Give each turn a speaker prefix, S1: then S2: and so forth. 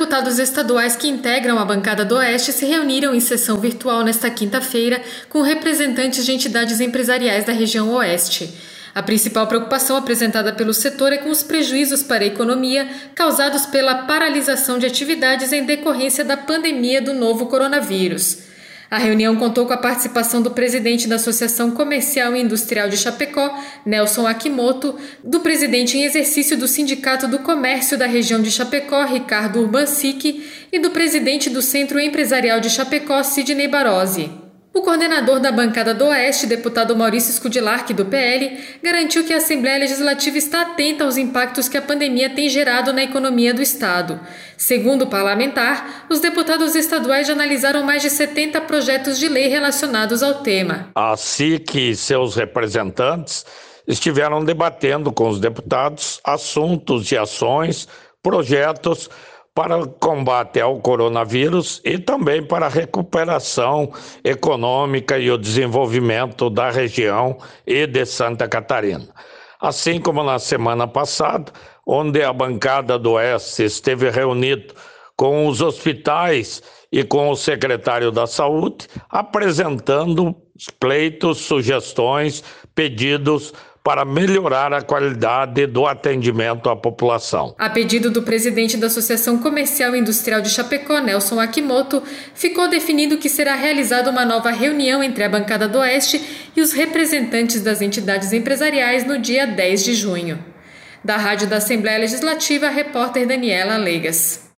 S1: deputados estaduais que integram a bancada do Oeste se reuniram em sessão virtual nesta quinta-feira com representantes de entidades empresariais da região Oeste. A principal preocupação apresentada pelo setor é com os prejuízos para a economia causados pela paralisação de atividades em decorrência da pandemia do novo coronavírus. A reunião contou com a participação do presidente da Associação Comercial e Industrial de Chapecó, Nelson Akimoto, do presidente em exercício do Sindicato do Comércio da região de Chapecó, Ricardo Urbancic, e do presidente do Centro Empresarial de Chapecó, Sidney Barozzi. O coordenador da bancada do Oeste, deputado Maurício Scudillarch, do PL, garantiu que a Assembleia Legislativa está atenta aos impactos que a pandemia tem gerado na economia do Estado. Segundo o parlamentar, os deputados estaduais já analisaram mais de 70 projetos de lei relacionados ao tema.
S2: A SIC e seus representantes estiveram debatendo com os deputados assuntos e ações, projetos para o combate ao coronavírus e também para a recuperação econômica e o desenvolvimento da região e de Santa Catarina. Assim como na semana passada, onde a bancada do Oeste esteve reunido com os hospitais e com o secretário da Saúde, apresentando pleitos, sugestões, pedidos para melhorar a qualidade do atendimento à população.
S1: A pedido do presidente da Associação Comercial e Industrial de Chapecó, Nelson Akimoto, ficou definido que será realizada uma nova reunião entre a bancada do Oeste e os representantes das entidades empresariais no dia 10 de junho. Da Rádio da Assembleia Legislativa, a repórter Daniela Legas.